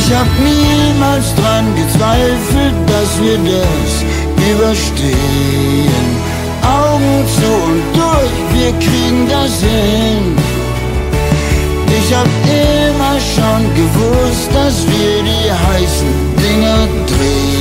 Ich hab niemals dran gezweifelt, dass wir das überstehen. Augen zu und durch, wir kriegen das hin. Ich hab immer schon gewusst, dass wir die heißen Dinger drehen.